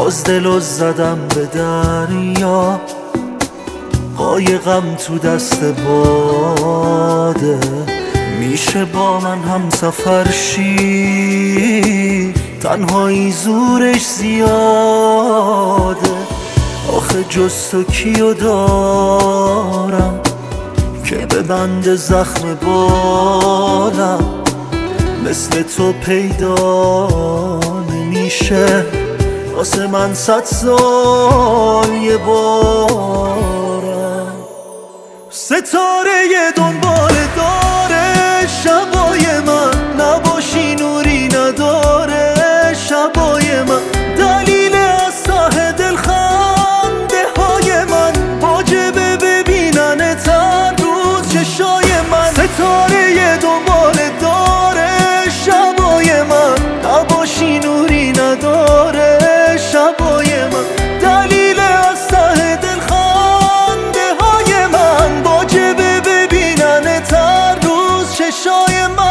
باز دلو زدم به دریا، قایقم تو دست باده. میشه با من هم سفر شی، تنهایی زورش زیاده. آخه جز تو کیو دارم که به بند زخم بالم، مثل تو پیدا نمیشه واسه من 100 سال یه بارم. ستاره دنبال داره شبای من، نباشی نوری نداره شبای من. دلیل از ته دل خنده های من، واجبه ببینن هر روز چشای من. ستاره دنبال داره شبای من، نباشی نوری نداره شبای من. دلیل از ته دل خنده های من، واجبه ببینن هر روز چشای من.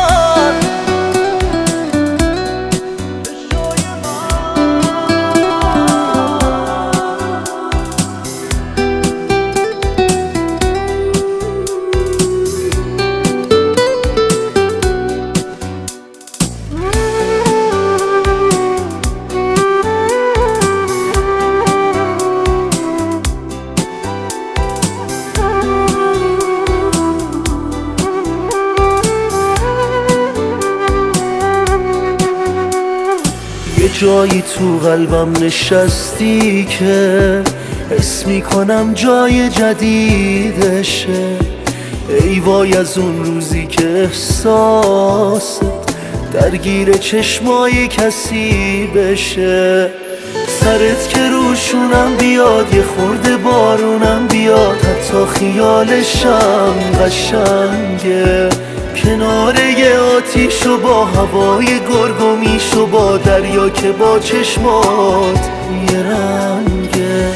یه جایی تو قلبم نشستی که حس میکنم جای جدیدشه. ای وای از اون روزی که احساست درگیر چشمای کسی بشه. سرت که روشونم بیاد، یه خورده بارونم بیاد، حتی خیالشم قشنگه. کنار یه آتیش و با هوای گرگومیش و با دریا که با چشمات یه رنگه.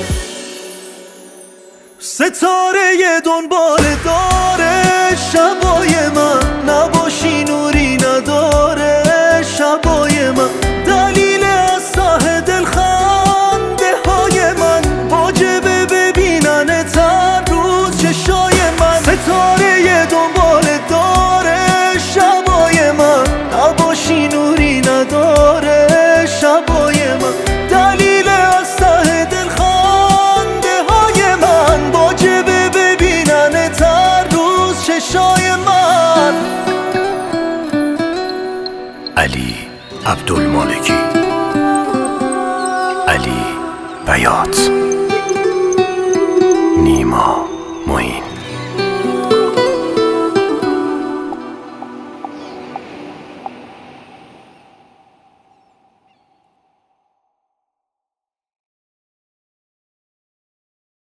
ستاره دنبال داره شبای من، نباشی نوری نداره شبای من. دلیل از ته دل خنده های من، واجبه ببینن هر روز چشای من. ستاره دنبال داره شبای من، نباشی نوری نداره شبای من. دلیل از ته دل خنده های من، واجبه ببینن هر روز چشای من. علی عبدالمالکی، علی بیات.